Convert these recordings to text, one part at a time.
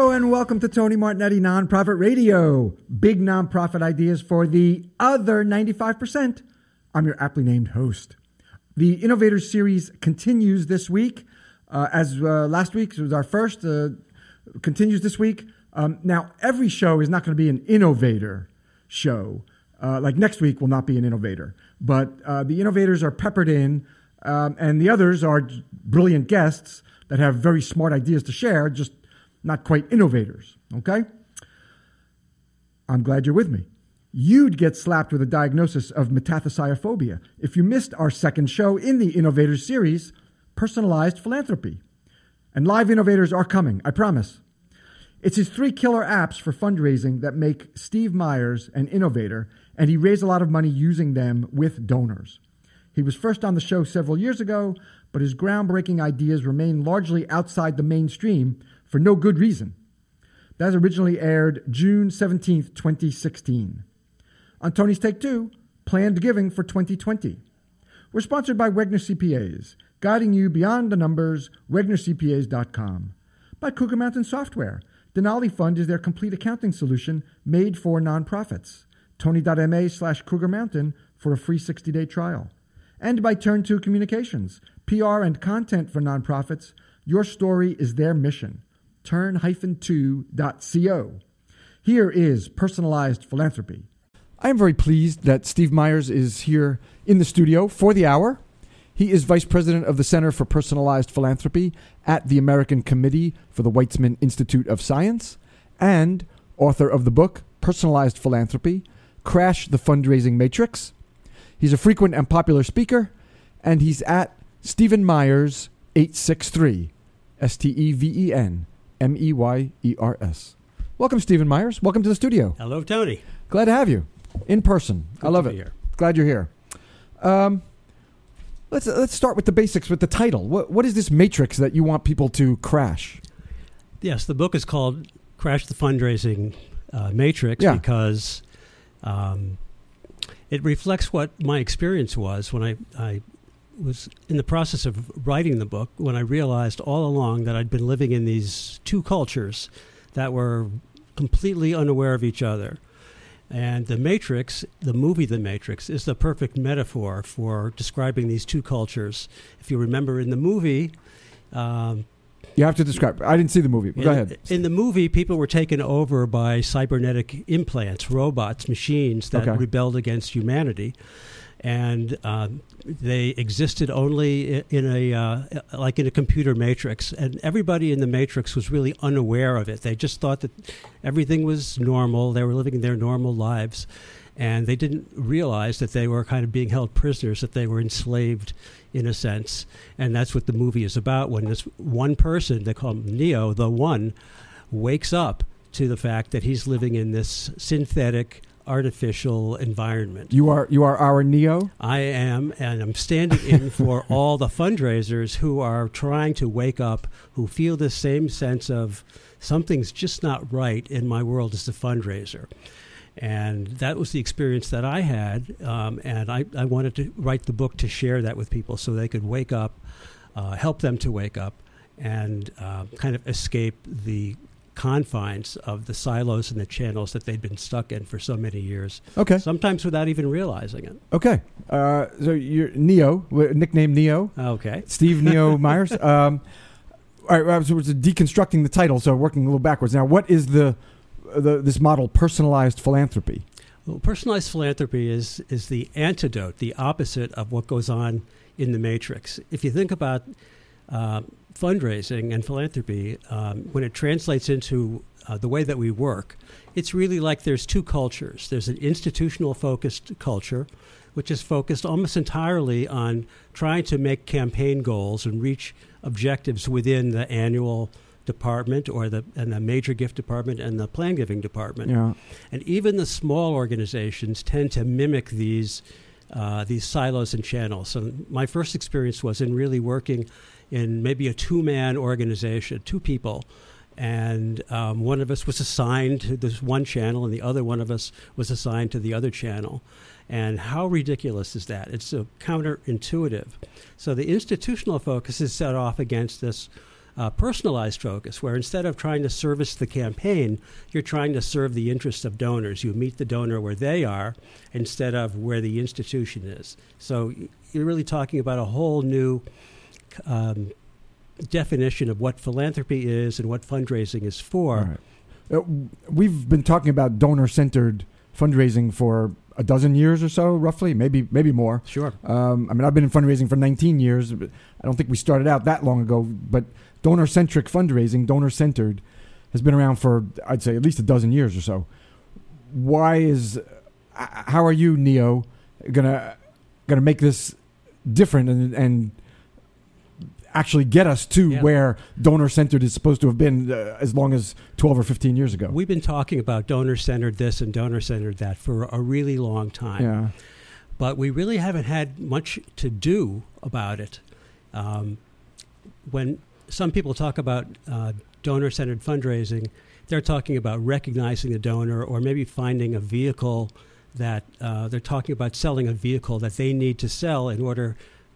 Hello and welcome to Tony Martignetti Nonprofit Radio. Big nonprofit ideas for the other 95%. I'm your aptly named host. The Innovators series continues this week. As last week was our first, continues this week. Now, every show is not going to be an innovator show. Like next week will not be an innovator. But the innovators are peppered in, and the others are brilliant guests that have very smart ideas to share, just not quite innovators, okay? I'm glad you're with me. You'd get slapped with a diagnosis of metathesiophobia if you missed our second show in the Innovators series, Personalized Philanthropy. And live innovators are coming, I promise. It's his 3 killer apps for fundraising that make Steve Myers an innovator, and he raised a lot of money using them with donors. He was first on the show several years ago, but his groundbreaking ideas remain largely outside the mainstream for no good reason. That originally aired June 17th, 2016. On Tony's Take 2, Planned Giving for 2020. We're sponsored by Wegner CPAs, guiding you beyond the numbers, WegnerCPAs.com. By Cougar Mountain Software. Denali Fund is their complete accounting solution made for nonprofits. Tony.ma/Cougar Mountain for a free 60-day trial. And by Turn 2 Communications, PR and content for nonprofits. Your story is their mission. Turn-2.co. Here is Personalized Philanthropy. I am very pleased that Steve Myers is here in the studio for the hour. He is Vice President of the Center for Personalized Philanthropy at the American Committee for the Weizmann Institute of Science and author of the book Personalized Philanthropy, Crash the Fundraising Matrix. He's a frequent and popular speaker, and he's at Stephen Myers 863, STEVEN Welcome, Stephen Myers. Welcome to the studio. Hello, Tony. Glad to have you in person. Good I love to it. be here. Glad you're here. Let's start with the basics, with the title. What is this matrix that you want people to crash? Yes, the book is called Crash the Fundraising Matrix because it reflects what my experience was when I was in the process of writing the book, when I realized all along that I'd been living in these two cultures that were completely unaware of each other. And The Matrix, the movie The Matrix, is the perfect metaphor for describing these two cultures. If you remember in the movie... you have to describe. I didn't see the movie. Go ahead. In the movie, people were taken over by cybernetic implants, robots, machines that rebelled against humanity. And they existed only in a computer matrix, and everybody in the matrix was really unaware of it. They just thought that everything was normal. They were living their normal lives, and they didn't realize that they were kind of being held prisoners, that they were enslaved in a sense. And that's what the movie is about. When this one person, they call him Neo, the One, wakes up to the fact that he's living in this synthetic, artificial environment. You are our Neo? I am, and I'm standing in for all the fundraisers who are trying to wake up, who feel the same sense of something's just not right in my world as a fundraiser. And that was the experience that I had, and I wanted to write the book to share that with people so they could wake up, help them to wake up, and kind of escape the confines of the silos and the channels that they'd been stuck in for so many years. Okay. Sometimes without even realizing it. Okay. So you're Neo, nickname Neo. Okay. Steve Neo Myers. All right. So we're deconstructing the title, so working a little backwards. Now, what is this model, personalized philanthropy? Well, personalized philanthropy is the antidote, the opposite of what goes on in the Matrix. If you think about fundraising and philanthropy, when it translates into the way that we work, it's really like there's two cultures. There's an institutional-focused culture, which is focused almost entirely on trying to make campaign goals and reach objectives within the annual department and the major gift department and the plan giving department. Yeah. And even the small organizations tend to mimic these silos and channels. So my first experience was in really working in maybe a two-man organization, two people, and one of us was assigned to this one channel and the other one of us was assigned to the other channel. And how ridiculous is that? It's so counterintuitive. So the institutional focus is set off against this personalized focus, where instead of trying to service the campaign, you're trying to serve the interests of donors. You meet the donor where they are instead of where the institution is. So you're really talking about a whole new definition of what philanthropy is and what fundraising is for. Right. We've been talking about donor-centered fundraising for a dozen years or so, roughly, maybe more. Sure. I've been in fundraising for 19 years. But I don't think we started out that long ago, but donor-centric fundraising, donor-centered, has been around for, I'd say, at least a dozen years or so. How are you, Neo, gonna make this different and actually get us to where donor-centered is supposed to have been as long as 12 or 15 years ago? We've been talking about donor-centered this and donor-centered that for a really long time. Yeah. But we really haven't had much to do about it. When some people talk about donor-centered fundraising, they're talking about recognizing the donor or maybe finding a vehicle that they're talking about selling a vehicle that they need to sell in order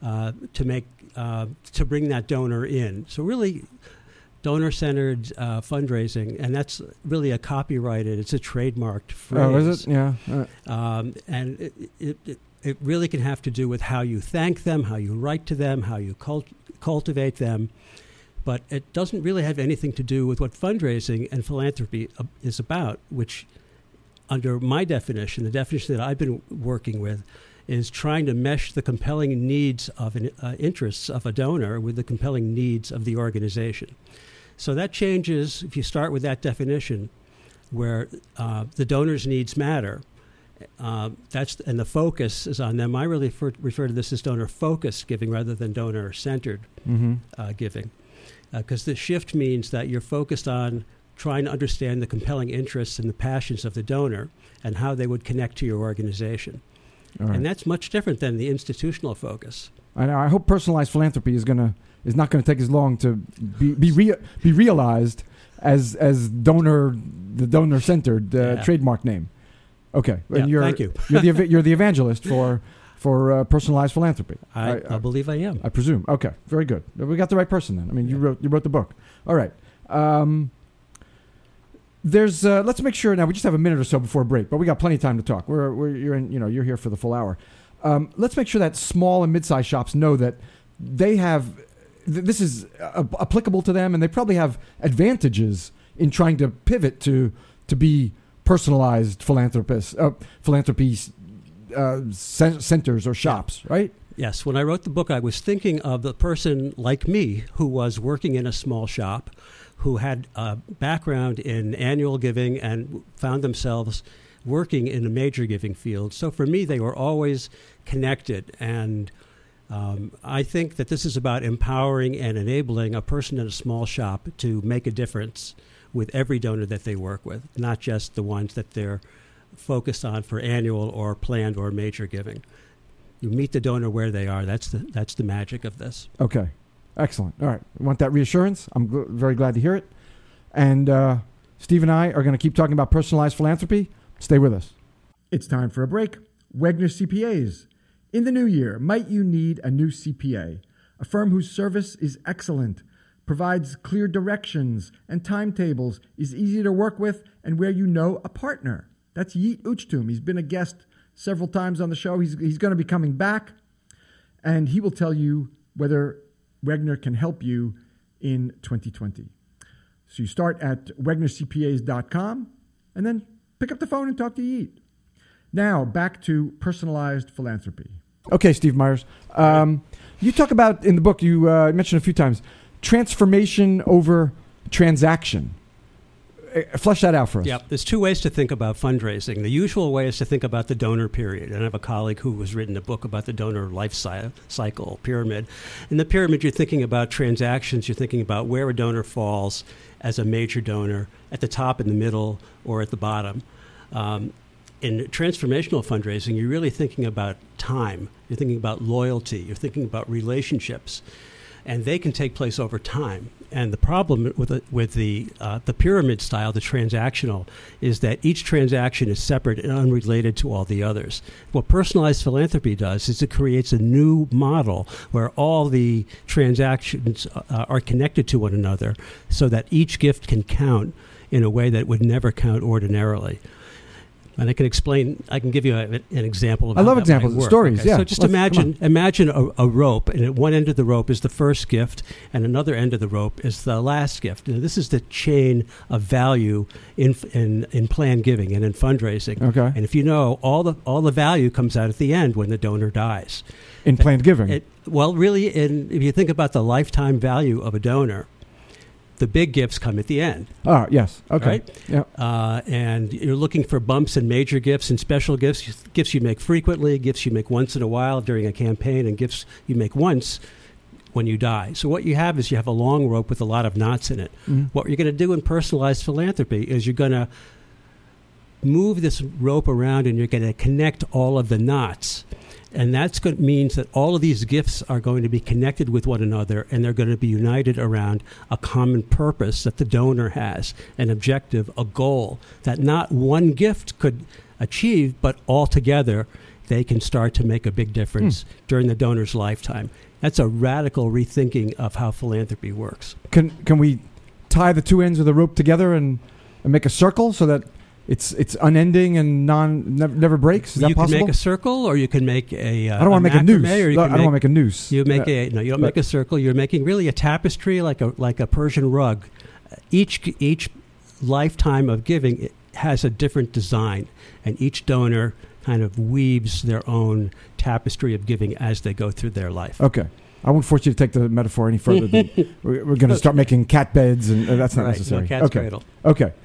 to bring that donor in. So really, donor-centered fundraising, and that's really a copyrighted, it's a trademarked phrase. Oh, is it? Yeah. And it really can have to do with how you thank them, how you write to them, how you cultivate them. But it doesn't really have anything to do with what fundraising and philanthropy is about, which, under my definition, the definition that I've been working with, is trying to mesh the compelling needs of interests of a donor with the compelling needs of the organization. So that changes if you start with that definition, where the donor's needs matter. And the focus is on them. I really refer to this as donor-focused giving rather than donor-centered giving, because the shift means that you're focused on trying to understand the compelling interests and the passions of the donor and how they would connect to your organization. Right. And that's much different than the institutional focus. I know. I hope personalized philanthropy is not going to take as long to be realized as the donor-centered trademark name. Okay, and thank you. you're the evangelist for personalized philanthropy. I believe I am. I presume. Okay, very good. We got the right person then. I mean, you wrote the book. All right. Let's make sure now. We just have a minute or so before break, but we got plenty of time to talk. You're here for the full hour. Let's make sure that small and mid-sized shops know that they have this is applicable to them, and they probably have advantages in trying to pivot to be personalized philanthropy centers or shops, right? Yes. When I wrote the book, I was thinking of the person like me who was working in a small shop, who had a background in annual giving and found themselves working in a major giving field. So for me, they were always connected. And I think that this is about empowering and enabling a person in a small shop to make a difference with every donor that they work with, not just the ones that they're focused on for annual or planned or major giving. You meet the donor where they are. That's the magic of this. Okay. Excellent. All right. Want that reassurance? I'm very glad to hear it. And Steve and I are going to keep talking about personalized philanthropy. Stay with us. It's time for a break. Wegner CPAs. In the new year, might you need a new CPA? A firm whose service is excellent, provides clear directions and timetables, is easy to work with, and where you know a partner. That's Yeet Uchtum. He's been a guest several times on the show. He's going to be coming back, and he will tell you whether Wegner can help you in 2020. So you start at WegnerCPAs.com and then pick up the phone and talk to Yeet. Now, back to personalized philanthropy. Okay, Steve Myers. You talk about, in the book, you mentioned a few times, transformation over transaction. Flesh that out for us. Yeah, there's two ways to think about fundraising. The usual way is to think about the donor period. And I have a colleague who has written a book about the donor life cycle pyramid. In the pyramid, you're thinking about transactions. You're thinking about where a donor falls as a major donor, at the top, in the middle, or at the bottom. In transformational fundraising, you're really thinking about time. You're thinking about loyalty. You're thinking about relationships. And they can take place over time. And the problem with the pyramid style, the transactional, is that each transaction is separate and unrelated to all the others. What personalized philanthropy does is it creates a new model where all the transactions are connected to one another, so that each gift can count in a way that would never count ordinarily. And I can give you an example of how I love that examples, might work. stories, Okay, yeah. So just imagine a rope, and at one end of the rope is the first gift, and another end of the rope is the last gift. Now, this is the chain of value in planned giving and in fundraising. Okay. And if you know, all the value comes out at the end when the donor dies. In planned giving? If you think about the lifetime value of a donor, the big gifts come at the end. Oh, yes. Okay. Right? Yeah. And you're looking for bumps and major gifts and special gifts you make frequently, gifts you make once in a while during a campaign, and gifts you make once when you die. So what you have is you have a long rope with a lot of knots in it. Mm-hmm. What you're going to do in personalized philanthropy is you're going to move this rope around and you're going to connect all of the knots. And that means that all of these gifts are going to be connected with one another, and they're going to be united around a common purpose that the donor has, an objective, a goal that not one gift could achieve, but all together they can start to make a big difference during the donor's lifetime. That's a radical rethinking of how philanthropy works. Can we tie the two ends of the rope together and make a circle so that it's unending and never breaks? Is that possible? You can make a circle, or you can make a. I don't want to make a noose. I don't want to make a noose. You make you don't make a circle. You're making really a tapestry, like a Persian rug. Each lifetime of giving has a different design, and each donor kind of weaves their own tapestry of giving as they go through their life. Okay. I won't force you to take the metaphor any further. We're going to start making cat beds, and that's not necessary. No cat's cradle. Okay.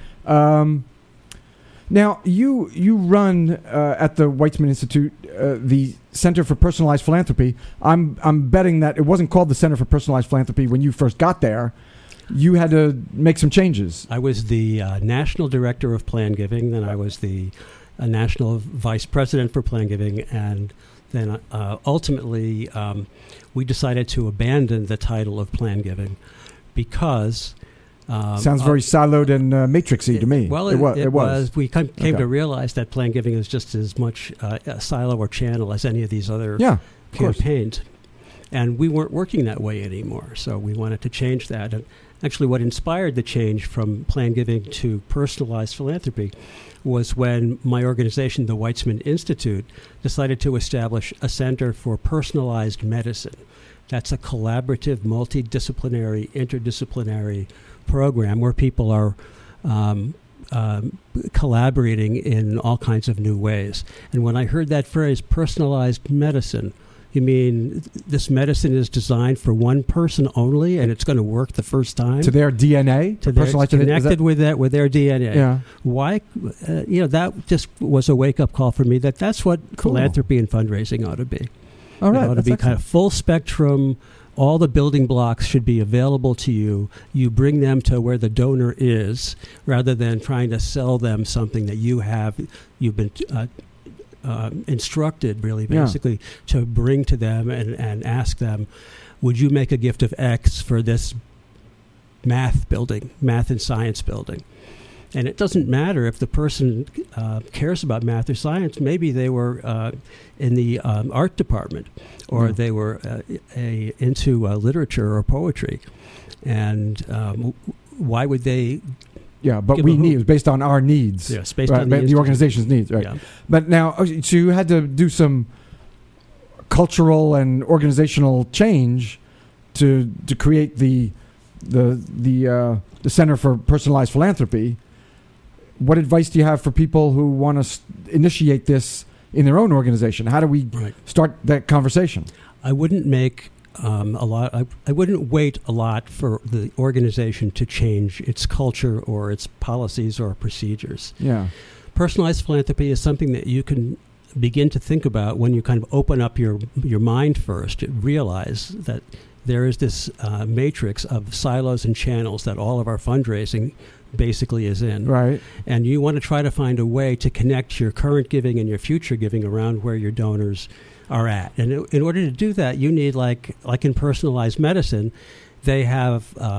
Now, you run at the Weitzman Institute the Center for Personalized Philanthropy. I'm betting that it wasn't called the Center for Personalized Philanthropy when you first got there. You had to make some changes. I was the national director of Planned Giving, then I was the national vice president for Planned Giving, and then ultimately we decided to abandon the title of Planned Giving because... sounds very siloed and matrixy to me. Well, it was. We came to realize that Planned Giving is just as much a silo or channel as any of these other campaigns. And we weren't working that way anymore, so we wanted to change that. And actually, what inspired the change from Planned Giving to personalized philanthropy was when my organization, the Weitzman Institute, decided to establish a Center for Personalized Medicine. That's a collaborative, multidisciplinary, interdisciplinary program where people are collaborating in all kinds of new ways. And when I heard that phrase, personalized medicine, you mean this medicine is designed for one person only, and it's going to work the first time? To their DNA? To their, connected with their DNA. Yeah. Why? That just was a wake-up call for me that's what philanthropy and fundraising ought to be. All right. It ought to be kind of full spectrum. All the building blocks should be available to you. You bring them to where the donor is, rather than trying to sell them something that you've been instructed, really, basically, to bring to them and ask them, would you make a gift of X for this math and science building? And it doesn't matter if the person cares about math or science. Maybe they were in the art department, or they were into literature or poetry. And why would they... Yeah, but it was based on our needs. Yes, based on the organization's needs, right. Yeah. But now, so you had to do some cultural and organizational change to create the Center for Personalized Philanthropy. What advice do you have for people who want to initiate this in their own organization? How do we start that conversation? I wouldn't make I wouldn't wait a lot for the organization to change its culture or its policies or procedures. Yeah. Personalized philanthropy is something that you can begin to think about when you kind of open up your mind first. Realize that there is this matrix of silos and channels that all of our fundraising basically is in. Right. And you want to try to find a way to connect your current giving and your future giving around where your donors are at. And in order to do that, you need, like in personalized medicine, they have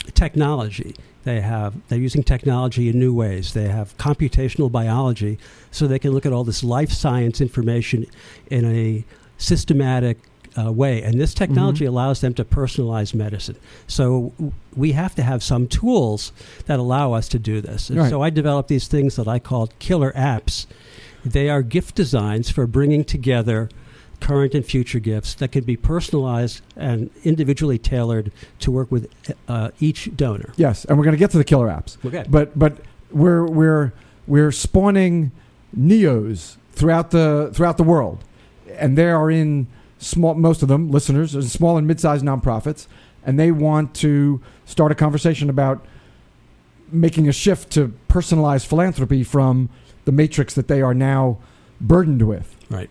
technology. They're using technology in new ways. They have computational biology, so they can look at all this life science information in a systematic way. And this technology allows them to personalize medicine. So we have to have some tools that allow us to do this. And so I developed these things that I called killer apps. They are gift designs for bringing together current and future gifts that can be personalized and individually tailored to work with each donor. Yes, and we're going to get to the killer apps. Okay. But we're spawning NEOs throughout the world, and they are in most of them listeners, are small and mid-sized nonprofits, and they want to start a conversation about making a shift to personalized philanthropy from the matrix that they are now burdened with. Right.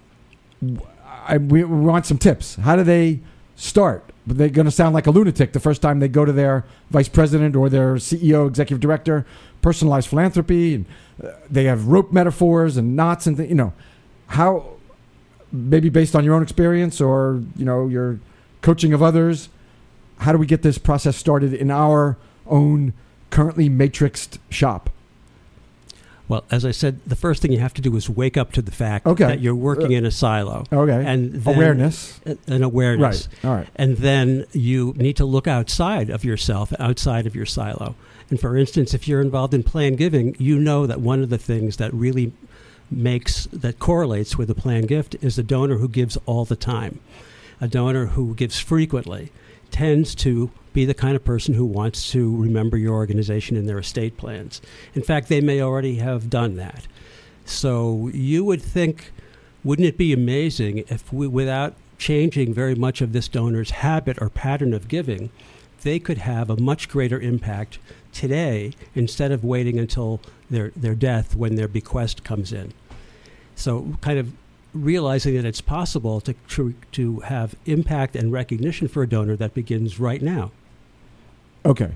We want some tips. How do they start? They're going to sound like a lunatic the first time they go to their vice president or their CEO, executive director. Personalized philanthropy, and they have rope metaphors and knots and how, maybe based on your own experience or your coaching of others, how do we get this process started in our own currently matrixed shop? Well, as I said, the first thing you have to do is wake up to the fact that you're working in a silo. Okay. And then awareness. An awareness. Right. All right. And then you need to look outside of yourself, outside of your silo. And for instance, if you're involved in planned giving, you know that one of the things that really that correlates with a planned gift is a donor who gives all the time. A donor who gives frequently tends to be the kind of person who wants to remember your organization in their estate plans. In fact, they may already have done that. So you would think, wouldn't it be amazing if we, without changing very much of this donor's habit or pattern of giving, they could have a much greater impact today instead of waiting until their death when their bequest comes in. So kind of realizing that it's possible to have impact and recognition for a donor that begins right now. Okay.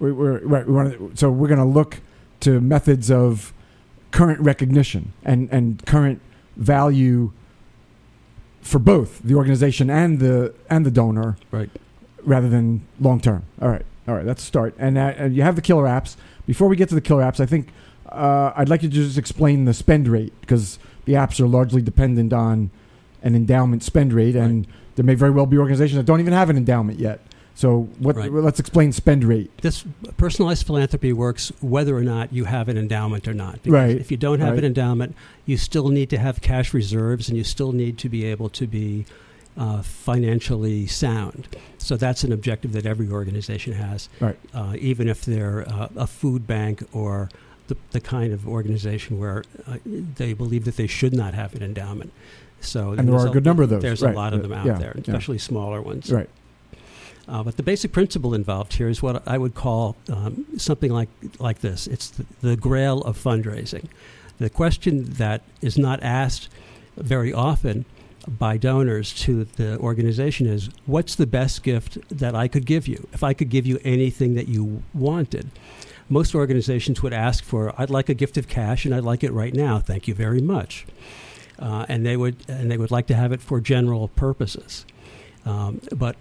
So we're going to look to methods of current recognition and current value for both the organization and the donor, right? Rather than long term. All right. Let's start. And you have the killer apps. Before we get to the killer apps, I think I'd like you to just explain the spend rate, because the apps are largely dependent on an endowment spend rate, and there may very well be organizations that don't even have an endowment yet. So let's explain spend rate. This personalized philanthropy works whether or not you have an endowment or not. Because if you don't have an endowment, you still need to have cash reserves, and you still need to be able to be financially sound. So that's an objective that every organization has, even if they're a food bank or the kind of organization where they believe that they should not have an endowment. So and there are a good number of those. There's a lot of them out there, especially smaller ones. Right. But the basic principle involved here is what I would call something like this. It's the grail of fundraising. The question that is not asked very often by donors to the organization is, what's the best gift that I could give you? If I could give you anything that you wanted. Most organizations would ask for, I'd like a gift of cash, and I'd like it right now. Thank you very much. And they would like to have it for general purposes. But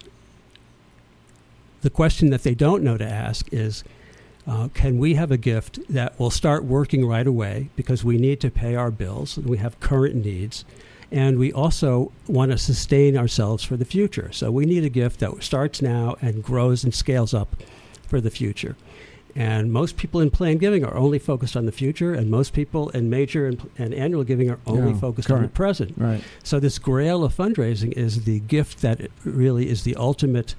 the question that they don't know to ask is, can we have a gift that will start working right away because we need to pay our bills and we have current needs, and we also want to sustain ourselves for the future. So we need a gift that starts now and grows and scales up for the future. And most people in planned giving are only focused on the future, and most people in major and annual giving are only focused on the present. Right. So this grail of fundraising is the gift that really is the ultimate,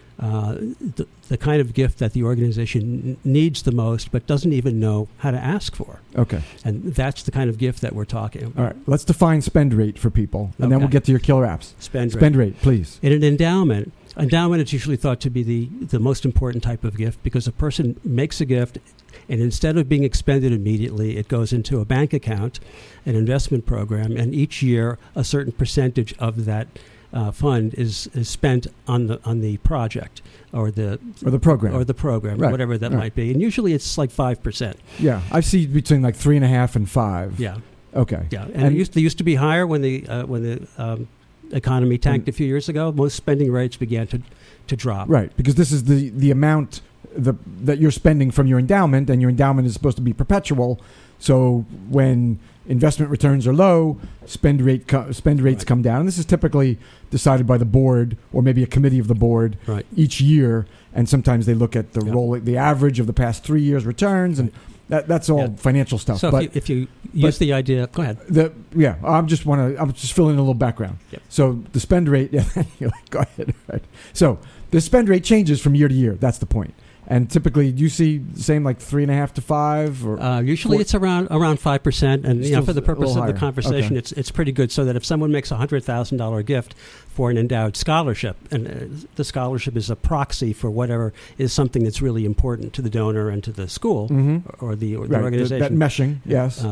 the kind of gift that the organization needs the most but doesn't even know how to ask for. Okay. And that's the kind of gift that we're talking about. All right. Let's define spend rate for people, and then we'll get to your killer apps. Spend rate, please. In an endowment is usually thought to be the most important type of gift, because a person makes a gift, and instead of being expended immediately, it goes into a bank account, an investment program, and each year a certain percentage of that fund is spent on the project or the program, whatever that might be, and usually it's like 5%. Yeah, I see between like 3.5 and 5. Yeah. Okay. Yeah, and they used to be higher when the economy tanked a few years ago. Most spending rates began to drop. Right, because this is the amount that you're spending from your endowment, and your endowment is supposed to be perpetual. So when investment returns are low, spend rates come down. And this is typically decided by the board or maybe a committee of the board each year. And sometimes they look at the average of the past 3 years returns, and that's all financial stuff. So if you use the idea, go ahead. I'm just filling in a little background. Yep. So the spend rate, go ahead. Right. So the spend rate changes from year to year. That's the point. And typically, do you see the same, like 3.5 to 5, or usually 4? It's around 5%. And for the purpose of the conversation, it's pretty good. So that if someone makes a $100,000 gift for an endowed scholarship, and the scholarship is a proxy for whatever is something that's really important to the donor and to the school or the organization, that meshing, yes.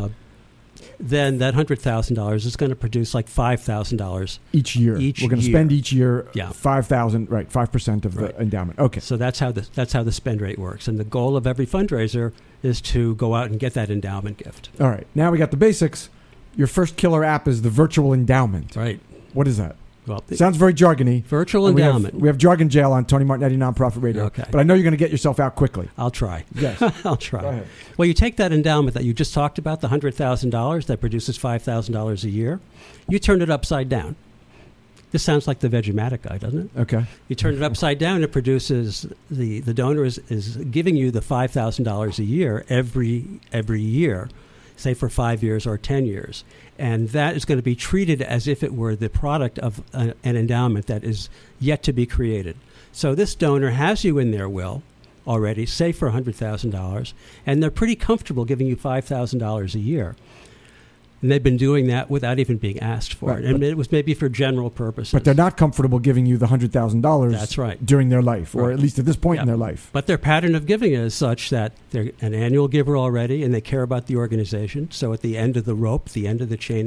Then that $100,000 is going to produce like $5,000 each year. We're going to spend each year $5,000, 5% of the endowment. Okay, so that's how the spend rate works, and the goal of every fundraiser is to go out and get that endowment gift. All right, now we got the basics. Your first killer app is the virtual endowment. Right. What is that? Well, sounds very jargony. Virtual endowment. We have jargon jail on Tony Martignetti Nonprofit Radio. Okay. But I know you're going to get yourself out quickly. I'll try. Yes. I'll try. Go ahead. Well, you take that endowment that you just talked about, the $100,000 that produces $5,000 a year, you turn it upside down. This sounds like the Vegematic guy, doesn't it? Okay. You turn it upside down, it produces, the donor is giving you the $5,000 a year every year, say for 5 years or 10 years. And that is going to be treated as if it were the product of an endowment that is yet to be created. So this donor has you in their will already, say for $100,000, and they're pretty comfortable giving you $5,000 a year. And they've been doing that without even being asked for it. And it was maybe for general purposes. But they're not comfortable giving you the $100,000 That's right. during their life, or at least at this point in their life. But their pattern of giving is such that they're an annual giver already, and they care about the organization. So at the end of the rope, the end of the chain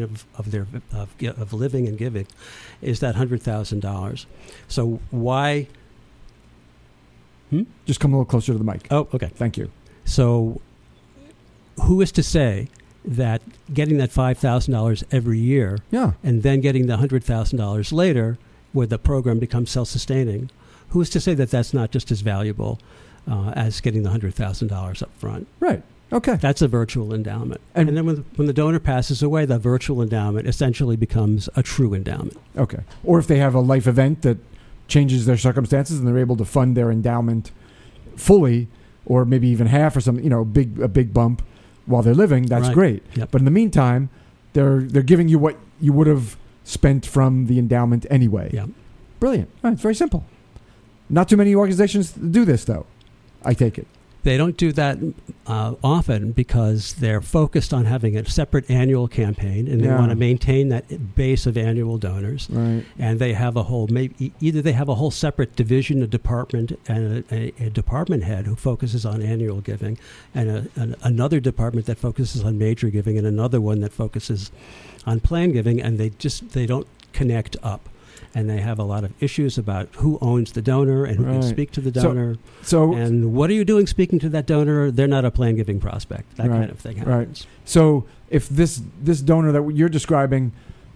of living and giving, is that $100,000. So why... Just come a little closer to the mic. Oh, okay. Thank you. So who is to say that getting that $5,000 every year and then getting the $100,000 later, where the program becomes self-sustaining, who is to say that that's not just as valuable as getting the $100,000 up front? Right. Okay. That's a virtual endowment. And then when the donor passes away, the virtual endowment essentially becomes a true endowment. Okay. Or if they have a life event that changes their circumstances and they're able to fund their endowment fully, or maybe even half or something, a big bump while they're living, that's great. Yep. But in the meantime, they're giving you what you would have spent from the endowment anyway. Yep. Brilliant. Right, it's very simple. Not too many organizations do this, though, I take it. They don't do that often because they're focused on having a separate annual campaign, and they want to maintain that base of annual donors. Right. And they have either they have a whole separate division, a department, and a department head who focuses on annual giving, and another department that focuses on major giving, and another one that focuses on plan giving, and they don't connect up. And they have a lot of issues about who owns the donor and who can speak to the donor. So, and what are you doing speaking to that donor? They're not a plan giving prospect. That kind of thing happens. Right. So if this donor that you're describing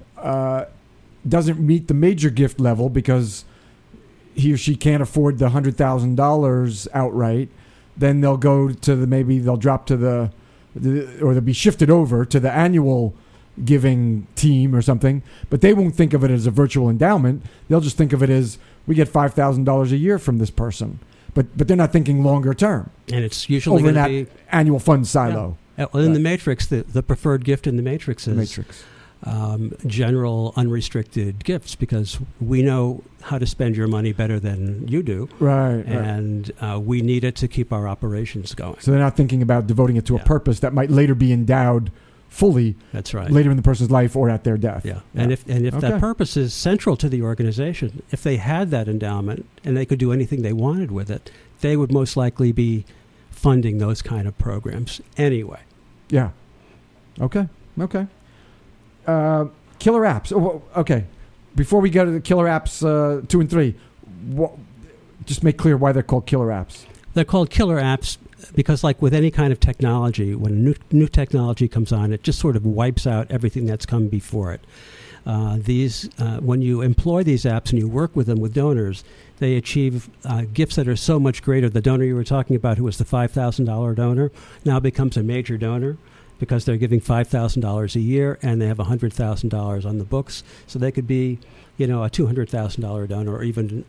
doesn't meet the major gift level because he or she can't afford the $100,000 outright, then they'll go to they'll drop to or they'll be shifted over to the annual giving team or something, but they won't think of it as a virtual endowment. They'll just think of it as, we get $5,000 a year from this person, but they're not thinking longer term. And it's usually over in that annual fund silo. Yeah. Well, in the matrix, the preferred gift in the matrix is general unrestricted gifts, because we know how to spend your money better than you do. Right. And we need it to keep our operations going. So they're not thinking about devoting it to a purpose that might later be endowed fully. That's right. Later in the person's life or at their death. Yeah. And if that purpose is central to the organization, if they had that endowment and they could do anything they wanted with it, they would most likely be funding those kind of programs anyway. Yeah. Okay. Killer apps. Oh, okay. Before we go to the killer apps 2 and 3, just make clear why they're called killer apps. They're called killer apps because, like with any kind of technology, when new technology comes on, it just sort of wipes out everything that's come before it. When you employ these apps and you work with them with donors, they achieve gifts that are so much greater. The donor you were talking about, who was the $5,000 donor, now becomes a major donor because they're giving $5,000 a year and they have $100,000 on the books. So they could be, a $200,000 donor or even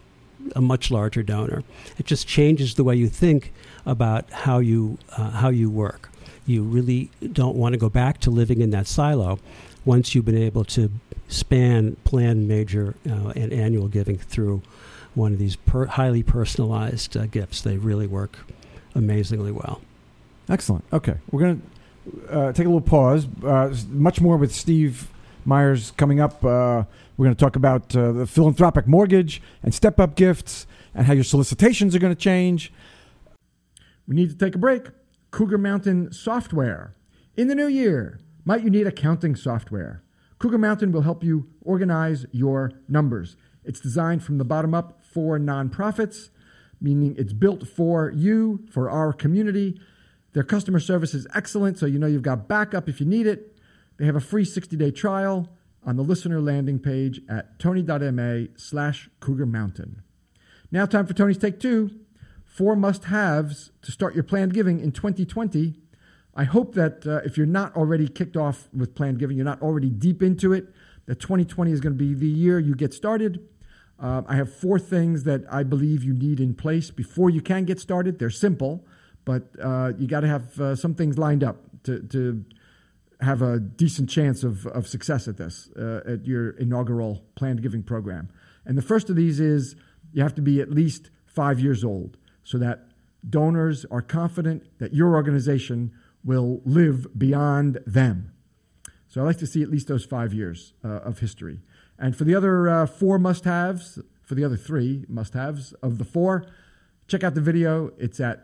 a much larger donor. It just changes the way you think about how you work. You really don't want to go back to living in that silo once you've been able to plan major and annual giving through one of these highly personalized gifts. They really work amazingly well. Excellent. Okay. We're going to take a little pause. Much more with Steve Myers coming up. We're going to talk about the philanthropic mortgage and step-up gifts and how your solicitations are going to change. We need to take a break. Cougar Mountain Software. In the new year, might you need accounting software? Cougar Mountain will help you organize your numbers. It's designed from the bottom up for nonprofits, meaning it's built for you, for our community. Their customer service is excellent, so you know you've got backup if you need it. They have a free 60-day trial on the listener landing page at tony.ma/Cougar Mountain. Now time for Tony's Take 2. 4 must-haves to start your planned giving in 2020. I hope that if you're not already kicked off with planned giving, you're not already deep into it, that 2020 is going to be the year you get started. I have 4 things that I believe you need in place before you can get started. They're simple, but you got to have some things lined up to have a decent chance of success at this, at your inaugural planned giving program. And the first of these is you have to be at least 5 years old so that donors are confident that your organization will live beyond them. So I like to see at least those 5 years of history. And for the other 4 must-haves, for the other 3 must-haves of the 4, check out the video. It's at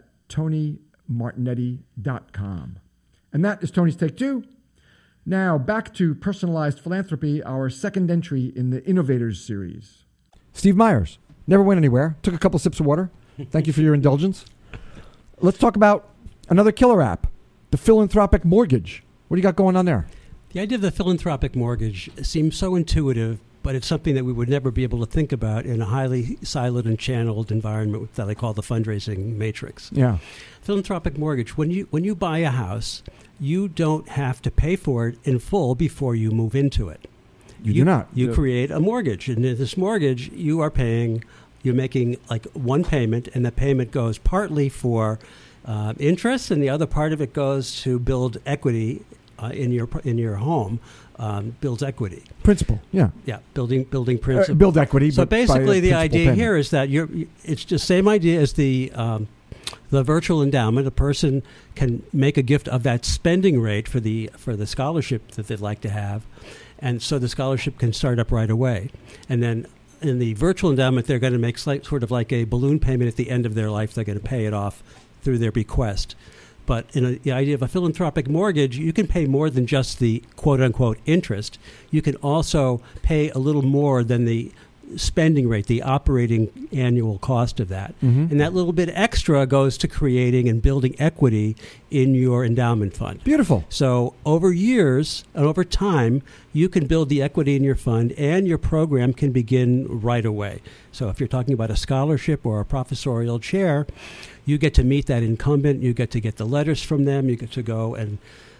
TonyMartignetti.com. And that is Tony's Take 2. Now, back to personalized philanthropy, our second entry in the Innovators series. Steve Myers, never went anywhere. Took a couple sips of water. Thank you for your indulgence. Let's talk about another killer app, the philanthropic mortgage. What do you got going on there? The idea of the philanthropic mortgage seems so intuitive, but it's something that we would never be able to think about in a highly siloed and channeled environment that I call the fundraising matrix. Yeah. Philanthropic mortgage, when you buy a house, you don't have to pay for it in full before you move into it. You do not. You create a mortgage, and in this mortgage, you're making like one payment, and the payment goes partly for interest, and the other part of it goes to build equity in your home. Builds equity. Principal, yeah. Yeah, building principal. Build equity. So basically the idea payment here is that it's just same idea as the virtual endowment. A person can make a gift of that spending rate for the scholarship that they'd like to have, and so the scholarship can start up right away. And then in the virtual endowment, they're going to make sort of like a balloon payment at the end of their life. They're going to pay it off through their bequest. But in the idea of a philanthropic mortgage, you can pay more than just the quote-unquote interest. You can also pay a little more than the spending rate, the operating annual cost of that. Mm-hmm. And that little bit extra goes to creating and building equity in your endowment fund. Beautiful. So over years and over time, you can build the equity in your fund, and your program can begin right away. So if you're talking about a scholarship or a professorial chair, you get to meet that incumbent, you get to get the letters from them, you get to go and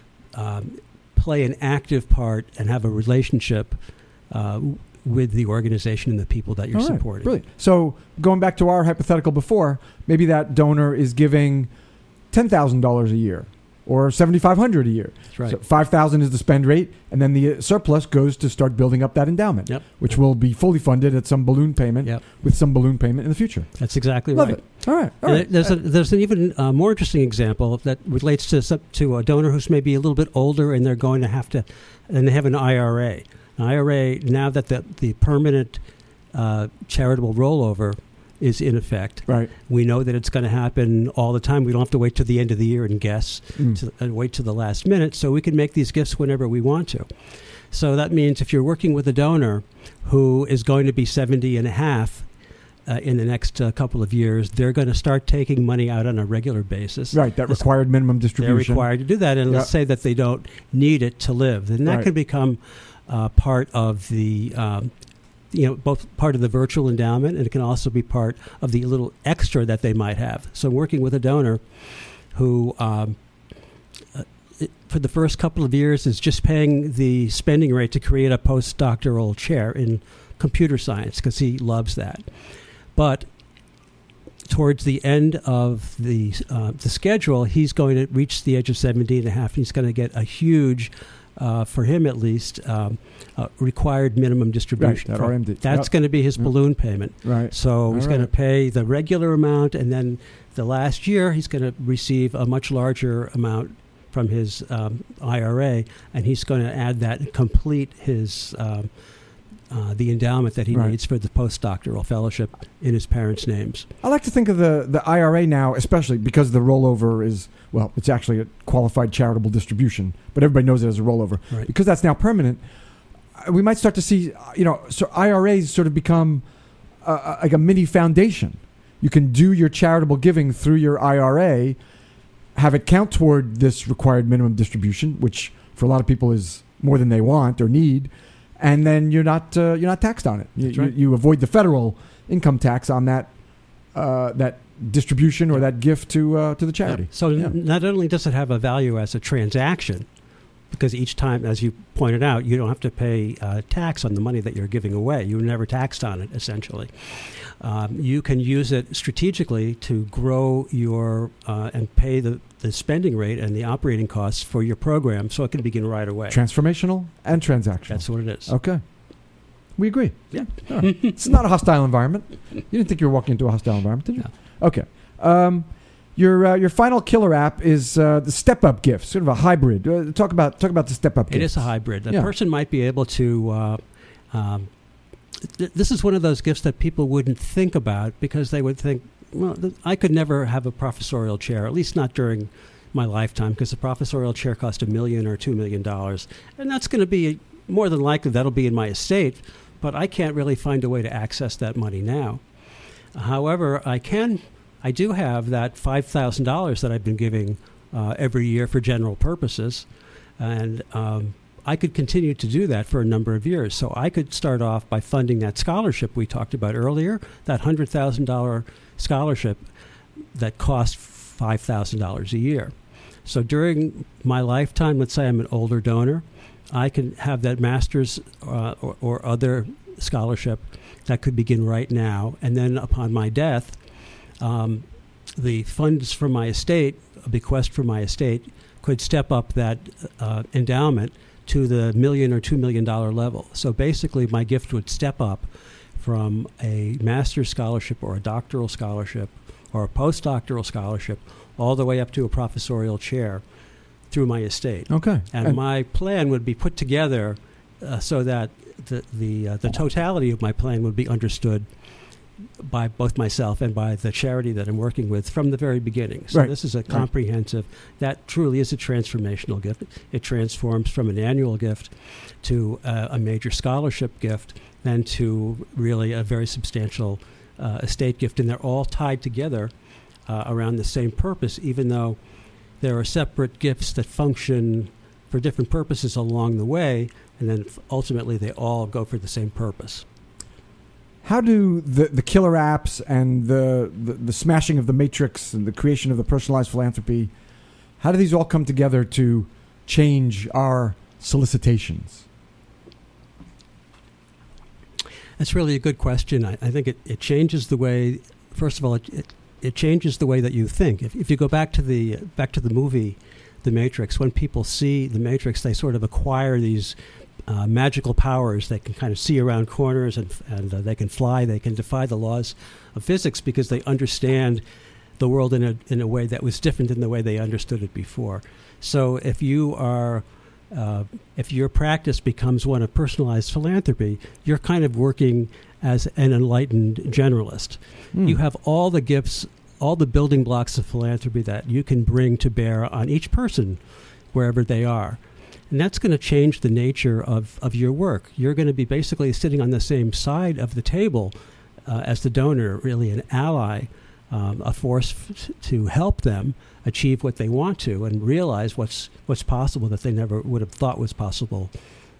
play an active part and have a relationship with the organization and the people that you're supporting. Brilliant. So going back to our hypothetical before, maybe that donor is giving $10,000 a year or $7,500 a year. That's right. So $5,000 is the spend rate, and then the surplus goes to start building up that endowment, which will be fully funded at some balloon payment with some balloon payment in the future. That's exactly Love right. It. All right. There's an even more interesting example that relates to a donor who's maybe a little bit older, and they're going to have to, and they have an IRA. An IRA, now that the permanent charitable rollover is in effect, right? We know that it's going to happen all the time. We don't have to wait till the end of the year and guess, and wait till the last minute, so we can make these gifts whenever we want to. So that means if you're working with a donor who is going to be 70 and a half in the next couple of years, they're going to start taking money out on a regular basis. Right, that required minimum distribution. They're required to do that, and let's say that they don't need it to live. Then that can become part of the both part of the virtual endowment, and it can also be part of the little extra that they might have. So I'm working with a donor who, for the first couple of years, is just paying the spending rate to create a postdoctoral chair in computer science because he loves that. But towards the end of the schedule, he's going to reach the age of 70 and a half, and he's going to get a huge, for him at least, required minimum distribution. Right, that RMD. That's going to be his balloon payment. Right. So he's going to pay the regular amount, and then the last year he's going to receive a much larger amount from his IRA, and he's going to add that and complete his the endowment that he needs for the postdoctoral fellowship in his parents' names. I like to think of the IRA now, especially because the rollover is, well, it's actually a qualified charitable distribution, but everybody knows it as a rollover. Right. Because that's now permanent, we might start to see, so IRAs sort of become like a mini foundation. You can do your charitable giving through your IRA, have it count toward this required minimum distribution, which for a lot of people is more than they want or need, and then you're not taxed on it. You avoid the federal income tax on that distribution or that gift to the charity. Yeah. So not only does it have a value as a transaction, because each time, as you pointed out, you don't have to pay tax on the money that you're giving away. You're never taxed on it, essentially. You can use it strategically to grow your and pay the spending rate and the operating costs for your program, so it can begin right away. Transformational and transactional. That's what it is. Okay. We agree. Yeah. Right. It's not a hostile environment. You didn't think you were walking into a hostile environment, did you? No. Okay. Your final killer app is the Step Up Gift, sort of a hybrid. Talk about the Step Up Gift. It is a hybrid. The person might be able to. This is one of those gifts that people wouldn't think about because they would think, well, I could never have a professorial chair, at least not during my lifetime, because the professorial chair cost $1 million or $2 million, and that's going to be more than likely that'll be in my estate. But I can't really find a way to access that money now. However, I do have that $5,000 that I've been giving every year for general purposes, and I could continue to do that for a number of years. So I could start off by funding that scholarship we talked about earlier, that $100,000 scholarship that costs $5,000 a year. So during my lifetime, let's say I'm an older donor, I can have that master's or other scholarship that could begin right now, and then upon my death, the funds from my estate, a bequest from my estate, could step up that endowment to the $1 million or $2 million level. So basically, my gift would step up from a master's scholarship or a doctoral scholarship or a postdoctoral scholarship all the way up to a professorial chair through my estate. Okay. And my plan would be put together so that the totality of my plan would be understood by both myself and by the charity that I'm working with from the very beginning. So this is a comprehensive, that truly is a transformational gift. It transforms from an annual gift to a major scholarship gift, then to really a very substantial estate gift. And they're all tied together around the same purpose, even though there are separate gifts that function for different purposes along the way, and then ultimately they all go for the same purpose. How do the killer apps and the smashing of the matrix and the creation of the personalized philanthropy, how do these all come together to change our solicitations? That's really a good question. I think it changes the way, first of all, it changes the way that you think. If you go back to the movie, The Matrix, when people see The Matrix, they sort of acquire these magical powers. They can kind of see around corners and they can fly. They can defy the laws of physics because they understand the world in a way that was different than the way they understood it before. So if your practice becomes one of personalized philanthropy, you're kind of working as an enlightened generalist. You have all the gifts, all the building blocks of philanthropy that you can bring to bear on each person wherever they are. And that's going to change the nature of your work. You're going to be basically sitting on the same side of the table as the donor, really an ally, a force to help them achieve what they want to and realize what's possible that they never would have thought was possible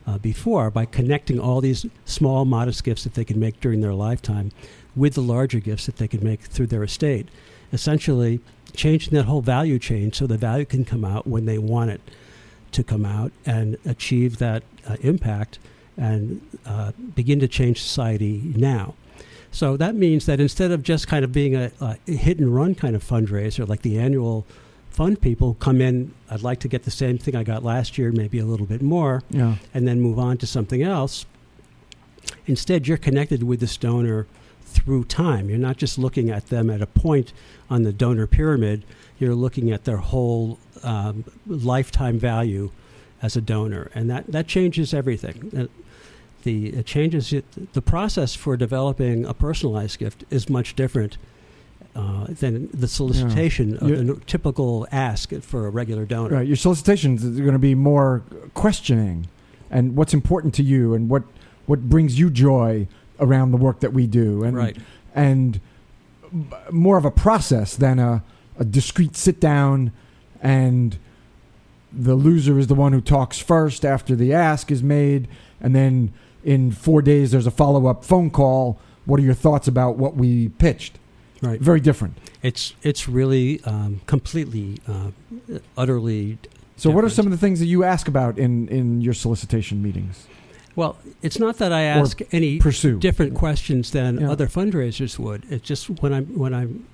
before, by connecting all these small, modest gifts that they can make during their lifetime with the larger gifts that they can make through their estate. Essentially, changing that whole value chain so the value can come out when they want it to come out and achieve that impact and begin to change society now. So that means that instead of just kind of being a hit-and-run kind of fundraiser, like the annual fund people come in, I'd like to get the same thing I got last year, maybe a little bit more, and then move on to something else. Instead, you're connected with this donor through time. You're not just looking at them at a point on the donor pyramid. You're looking at their whole lifetime value as a donor, and that changes everything. It changes the process for developing a personalized gift is much different than the solicitation of the typical ask for a regular donor. Right. Your solicitations are going to be more questioning and what's important to you and what brings you joy around the work that we do. And, and more of a process than a discrete sit down and the loser is the one who talks first after the ask is made, and then in 4 days there's a follow-up phone call. What are your thoughts about what we pitched? Right. Very different. It's really completely, utterly So different. What are some of the things that you ask about in your solicitation meetings? Well, it's not that I ask any different questions than other fundraisers would. It's just when I'm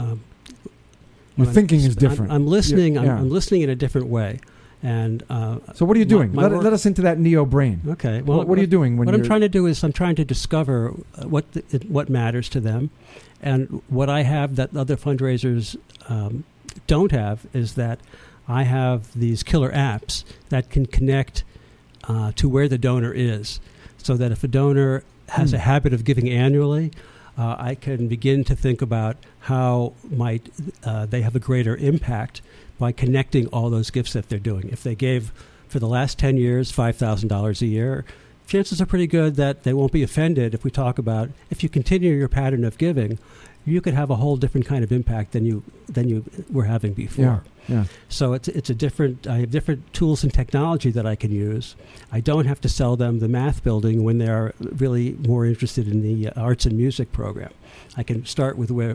your thinking is different. I'm listening. I'm listening in a different way. And so, what are you doing? Let us into that neo brain. Okay. Well, what are you doing? What I'm trying to do is I'm trying to discover what matters to them, and what I have that other fundraisers don't have is that I have these killer apps that can connect to where the donor is, so that if a donor has a habit of giving annually, I can begin to think about how might they have a greater impact by connecting all those gifts that they're doing. If they gave for the last 10 years $5,000 a year, chances are pretty good that they won't be offended if we talk about, if you continue your pattern of giving, you could have a whole different kind of impact than you were having before. Yeah. So it's a different. I have different tools and technology that I can use. I don't have to sell them the math building when they are really more interested in the arts and music program. I can start with where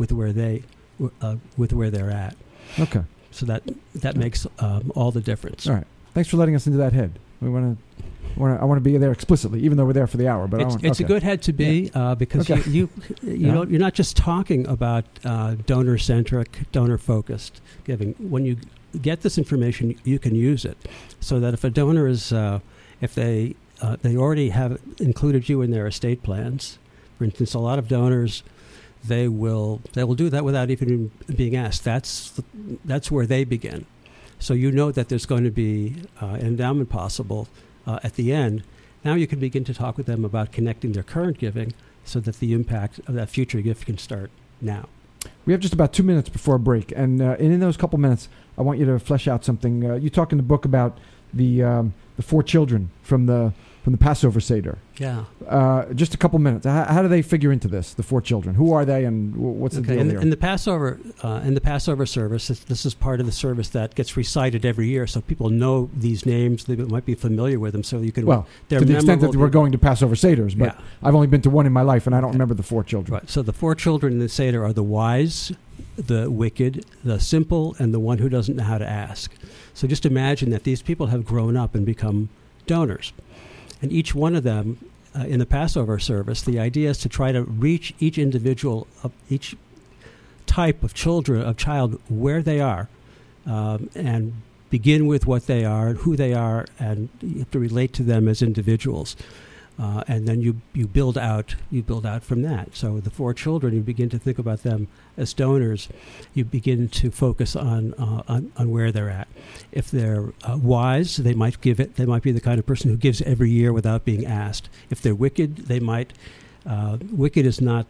they're at. Okay. So that makes all the difference. All right. Thanks for letting us into that head. I want to be there explicitly, even though we're there for the hour. But it's a good head to be because you're not just talking about donor-centric, donor-focused giving. When you get this information, you can use it, so that if a donor is, if they already have included you in their estate plans, for instance, a lot of donors, they will do that without even being asked. That's where they begin. So you know that there's going to be an endowment possible at the end. Now you can begin to talk with them about connecting their current giving so that the impact of that future gift can start now. We have just about 2 minutes before a break, and in those couple minutes, I want you to flesh out something. You talk in the book about the 4 children from the Passover Seder. Yeah. Just a couple minutes. How do they figure into this? The 4 children. Who are they, and what's the deal here? In the Passover service, this is part of the service that gets recited every year, so people know these names. They might be familiar with them, so you can. Well, to the extent that we're going to Passover Seders, but I've only been to one in my life, and I don't remember the 4 children. Right. So the 4 children in the Seder are the wise, the wicked, the simple, and the one who doesn't know how to ask. So just imagine that these people have grown up and become donors. And each one of them, in the Passover service, the idea is to try to reach each individual, each type of child, where they are, and begin with what they are and who they are, and you have to relate to them as individuals. And then you build out from that. So the 4 children, you begin to think about them as donors. You begin to focus on where they're at. If they're wise, they might give it. They might be the kind of person who gives every year without being asked. If they're wicked, they might. Wicked is not.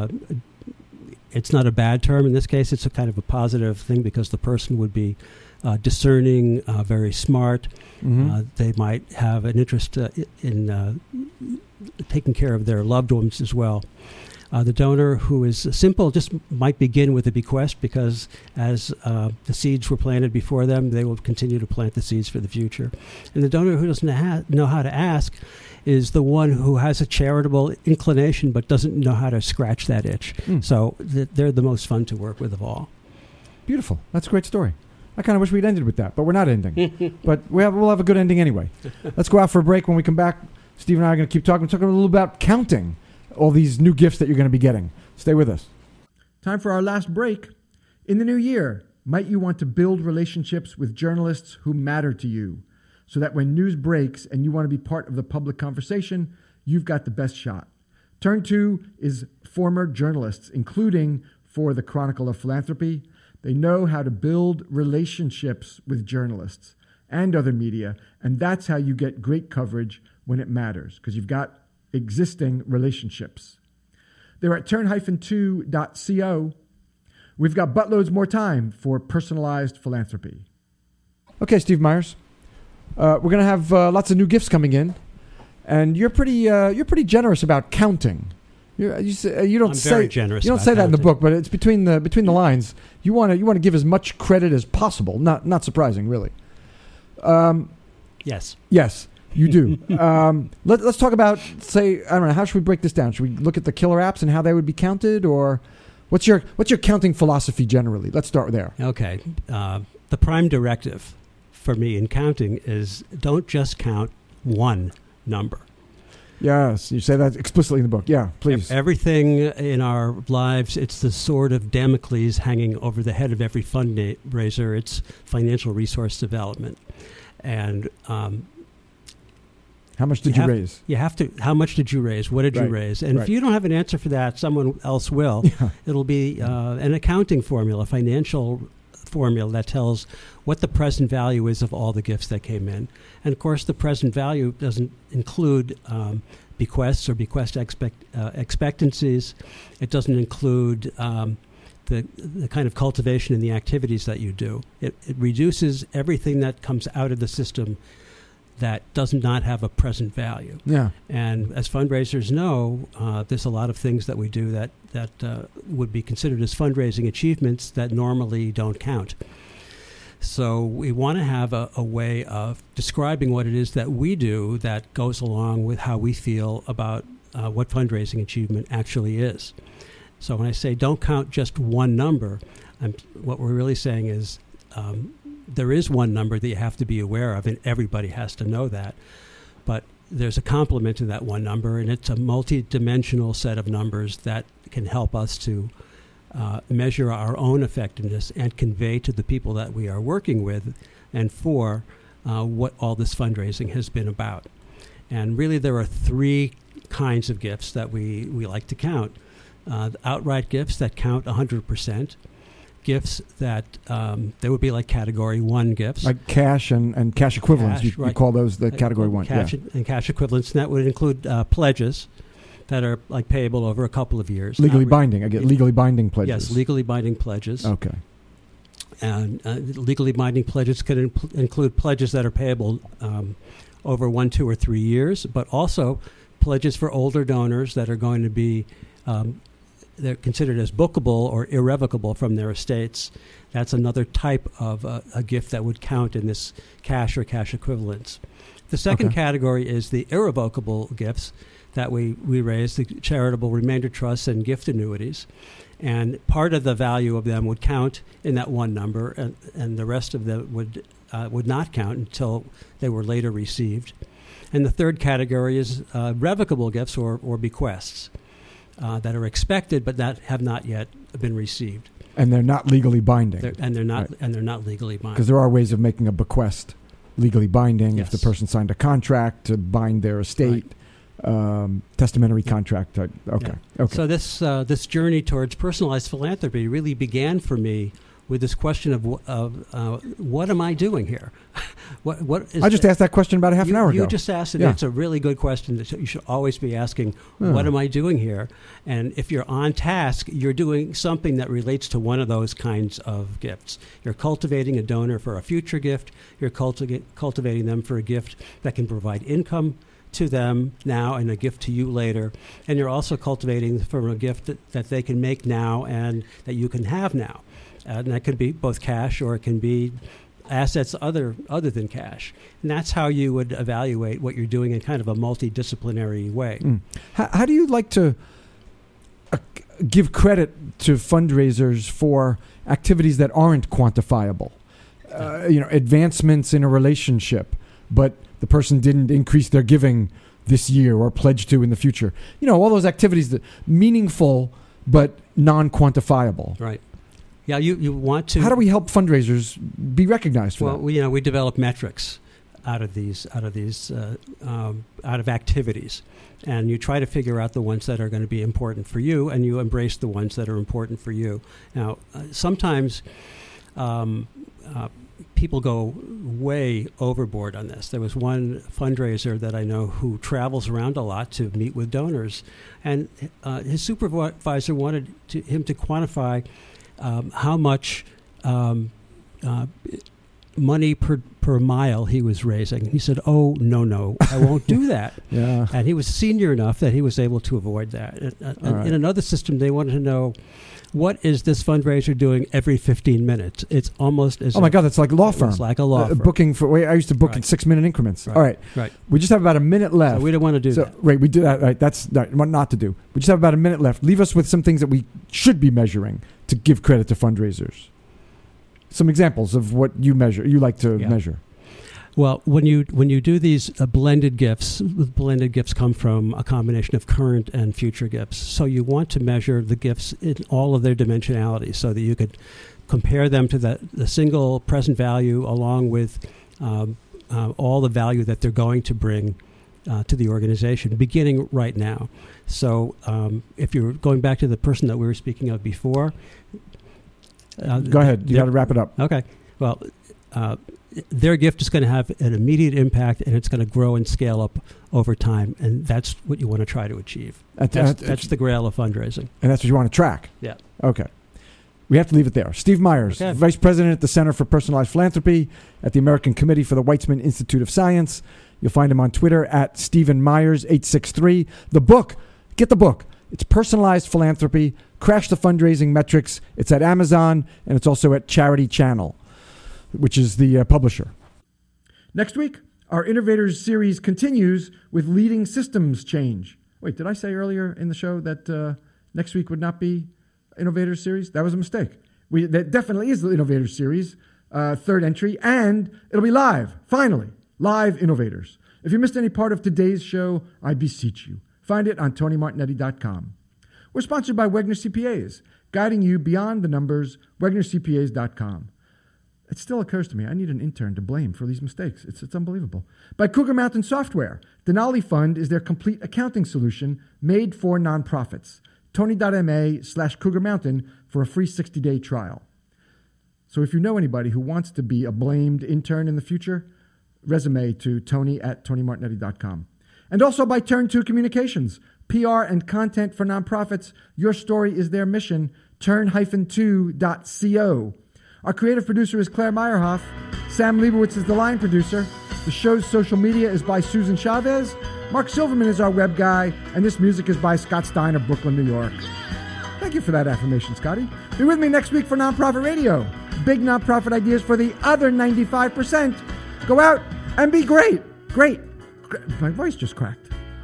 It's not a bad term in this case. It's a kind of a positive thing because the person would be discerning, very smart. Mm-hmm. They might have an interest in taking care of their loved ones as well. The donor who is simple just might begin with a bequest because as the seeds were planted before them, they will continue to plant the seeds for the future. And the donor who doesn't know how to ask is the one who has a charitable inclination but doesn't know how to scratch that itch. So they're the most fun to work with of all. Beautiful. That's a great story. I kind of wish we'd ended with that, but we're not ending. But we'll have a good ending anyway. Let's go out for a break. When we come back, Steve and I are going to keep talking a little about counting all these new gifts that you're going to be getting. Stay with us. Time for our last break. In the new year, might you want to build relationships with journalists who matter to you so that when news breaks and you want to be part of the public conversation, you've got the best shot. Turn to is former journalists, including for the Chronicle of Philanthropy. They know how to build relationships with journalists and other media, and that's how you get great coverage when it matters, because you've got existing relationships. They're at turn-2.co. We've got buttloads more time for personalized philanthropy. Okay, Steve Myers. We're going to have lots of new gifts coming in, and you're pretty generous about counting. You don't say very generous. You don't say that in the book, but it's between the lines. You want to give as much credit as possible. Not surprising, really. Yes. Yes. You do. Let's talk about, say, I don't know, how should we break this down? Should we look at the killer apps and how they would be counted, or what's your counting philosophy generally? Let's start there. Okay. The prime directive for me in counting is don't just count one number. Yes, you say that explicitly in the book. Yeah, please. Everything in our lives, it's the sword of Damocles hanging over the head of every fundraiser. It's financial resource development. And how much did you raise? You have to. How much did you raise? What did you raise? And if you don't have an answer for that, someone else will. Yeah. It'll be an accounting formula, a financial formula that tells what the present value is of all the gifts that came in. And of course, the present value doesn't include bequests or bequest expectancies. It doesn't include the kind of cultivation and the activities that you do. It reduces everything that comes out of the system that does not have a present value. Yeah. And as fundraisers know, there's a lot of things that we do that would be considered as fundraising achievements that normally don't count. So we want to have a way of describing what it is that we do that goes along with how we feel about what fundraising achievement actually is. So when I say don't count just one number, what we're really saying is there is one number that you have to be aware of, and everybody has to know that. But there's a complement to that one number, and it's a multi-dimensional set of numbers that can help us to measure our own effectiveness and convey to the people that we are working with and for what all this fundraising has been about. And really there are three kinds of gifts that we like to count. Outright gifts that count 100%. Gifts that they would be like Category 1 gifts. Like cash and cash equivalents. You call those the Category 1. Cash and cash equivalents. And that would include pledges that are like payable over a couple of years. Legally binding. I get legally binding pledges. Yes, legally binding pledges. Okay. And legally binding pledges could include pledges that are payable over 1, 2, or 3 years, but also pledges for older donors that are going to be they're considered as bookable or irrevocable from their estates. That's another type of a gift that would count in this cash or cash equivalents. The second category is the irrevocable gifts that we raise, the charitable remainder trusts and gift annuities. And part of the value of them would count in that one number, and the rest of them would not count until they were later received. And the third category is revocable gifts or bequests. That are expected, but that have not yet been received, and they're not legally binding. They're not legally binding. Because there are ways of making a bequest legally binding if the person signed a contract to bind their estate, testamentary contract. Okay. So this journey towards personalized philanthropy really began for me with this question of what am I doing here? What is I just asked that question about a half an hour ago. You just asked it. Yeah. It's a really good question that you should always be asking, what am I doing here? And if you're on task, you're doing something that relates to one of those kinds of gifts. You're cultivating a donor for a future gift. You're cultivating them for a gift that can provide income to them now and a gift to you later. And you're also cultivating from a gift that they can make now and that you can have now. And that could be both cash or it can be assets other than cash. And that's how you would evaluate what you're doing in kind of a multidisciplinary way. How do you like to give credit to fundraisers for activities that aren't quantifiable? Advancements in a relationship, but the person didn't increase their giving this year or pledge to in the future. All those activities that meaningful but non-quantifiable. Right. Yeah, you want to. How do we help fundraisers be recognized for that? Well, we develop metrics out of activities, and you try to figure out the ones that are going to be important for you, and you embrace the ones that are important for you. Now, sometimes people go way overboard on this. There was one fundraiser that I know who travels around a lot to meet with donors, and his supervisor wanted him to quantify how much money per mile he was raising. He said, "Oh, no, I won't do that." Yeah. And he was senior enough that he was able to avoid that. In another system, they wanted to know, what is this fundraiser doing every 15 minutes? It's almost as... Oh, my God, that's like a law firm. It's like a law firm. Booking I used to book in 6-minute increments. Right. All right. Right. We just have about a minute left. So we don't want to do that. Right, we do that. Right, that's what not to do. We just have about a minute left. Leave us with some things that we should be measuring to give credit to fundraisers. Some examples of what you like to measure. Well, when you do these blended gifts come from a combination of current and future gifts. So you want to measure the gifts in all of their dimensionality so that you could compare them to the single present value along with all the value that they're going to bring to the organization, beginning right now. So if you're going back to the person that we were speaking of before... Go ahead. You got to wrap it up. Okay. Well... their gift is going to have an immediate impact, and it's going to grow and scale up over time, and that's what you want to try to achieve. That's the grail of fundraising. And that's what you want to track? Yeah. Okay. We have to leave it there. Steve Myers, Vice President at the Center for Personalized Philanthropy at the American Committee for the Weizmann Institute of Science. You'll find him on Twitter at Stephen Myers863. The book, get the book. It's Personalized Philanthropy, Crash the Fundraising Metrics. It's at Amazon, and it's also at Charity Channel, which is the publisher. Next week, our Innovators series continues with leading systems change. Wait, did I say earlier in the show that next week would not be Innovators series? That was a mistake. That definitely is the Innovators series, third entry, and it'll be live, finally, live Innovators. If you missed any part of today's show, I beseech you, find it on TonyMartignetti.com. We're sponsored by Wegner CPAs, guiding you beyond the numbers, WegnerCPAs.com. It still occurs to me, I need an intern to blame for these mistakes. It's unbelievable. By Cougar Mountain Software. Denali Fund is their complete accounting solution made for nonprofits. Tony.ma/Cougar Mountain for a free 60-day trial. So if you know anybody who wants to be a blamed intern in the future, resume to Tony@TonyMartignetti.com. And also by Turn 2 Communications. PR and content for nonprofits. Your story is their mission. Turn-2.co. Our creative producer is Claire Meyerhoff. Sam Leibowitz is the line producer. The show's social media is by Susan Chavez. Mark Silverman is our web guy. And this music is by Scott Stein of Brooklyn, New York. Thank you for that affirmation, Scotty. Be with me next week for Nonprofit Radio. Big nonprofit ideas for the other 95%. Go out and be great. Great. My voice just cracked.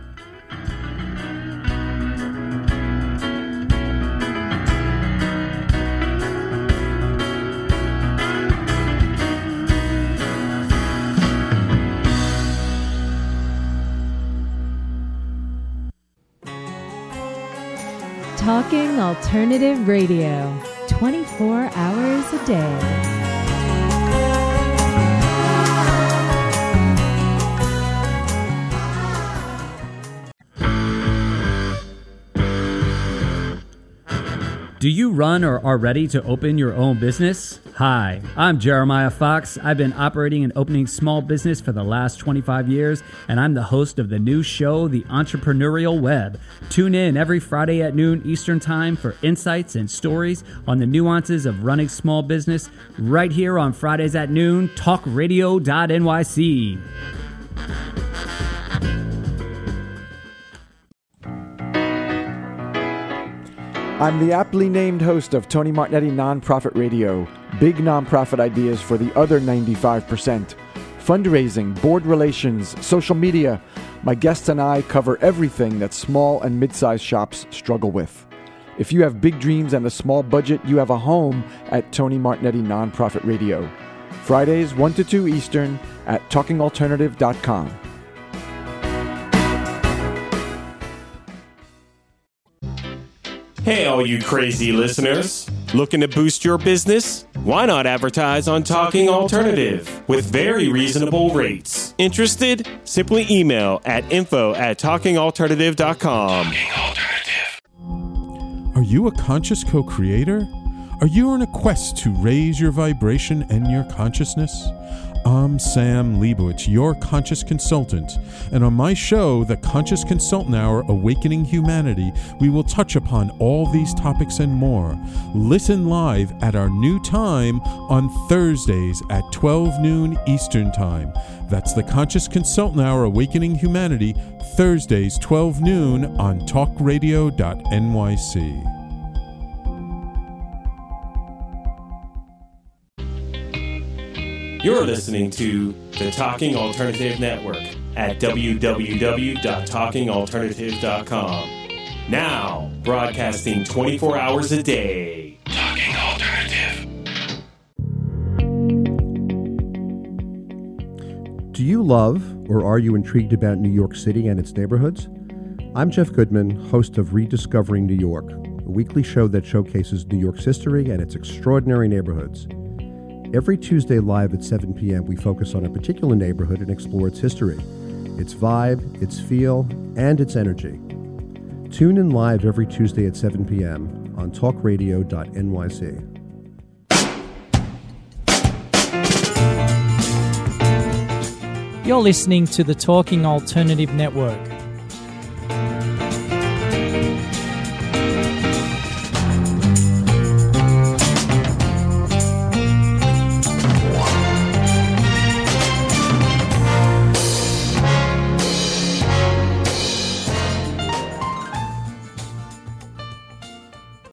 Talking Alternative Radio, 24 hours a day. Do you run or are ready to open your own business? Hi, I'm Jeremiah Fox. I've been operating and opening small business for the last 25 years, and I'm the host of the new show, The Entrepreneurial Web. Tune in every Friday at noon Eastern Time for insights and stories on the nuances of running small business right here on Fridays at noon, talkradio.nyc. I'm the aptly named host of Tony Martignetti Nonprofit Radio, big nonprofit ideas for the other 95%. Fundraising, board relations, social media. My guests and I cover everything that small and mid-sized shops struggle with. If you have big dreams and a small budget, you have a home at Tony Martignetti Nonprofit Radio. Fridays 1 to 2 Eastern at talkingalternative.com. Hey, all you crazy listeners. Looking to boost your business? Why not advertise on Talking Alternative with very reasonable rates? Interested? Simply email at info@talkingalternative.com. Talking Alternative. Are you a conscious co-creator? Are you on a quest to raise your vibration and your consciousness? I'm Sam Leibowitz, your conscious consultant, and on my show, The Conscious Consultant Hour, Awakening Humanity, we will touch upon all these topics and more. Listen live at our new time on Thursdays at 12 noon Eastern Time. That's The Conscious Consultant Hour, Awakening Humanity, Thursdays 12 noon on talkradio.nyc. You're listening to the Talking Alternative Network at www.talkingalternative.com. Now, broadcasting 24 hours a day. Talking Alternative. Do you love or are you intrigued about New York City and its neighborhoods? I'm Jeff Goodman, host of Rediscovering New York, a weekly show that showcases New York's history and its extraordinary neighborhoods. Every Tuesday live at 7 p.m., we focus on a particular neighborhood and explore its history, its vibe, its feel, and its energy. Tune in live every Tuesday at 7 p.m. on talkradio.nyc. You're listening to the Talking Alternative Network.